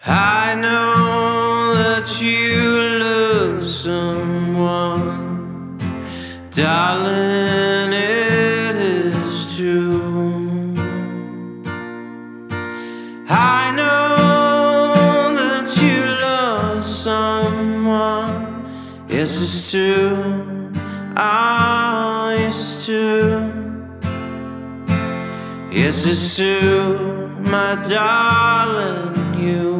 I know that you love someone, darling, it is true. I know that you love someone, yes, it's true. Oh, it's true. Yes, it's true, my darling, you